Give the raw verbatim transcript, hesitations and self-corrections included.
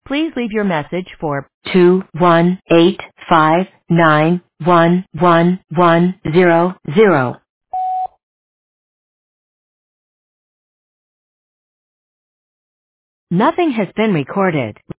Please leave your message for two one eight five nine one one one zero zero. Nothing has been recorded.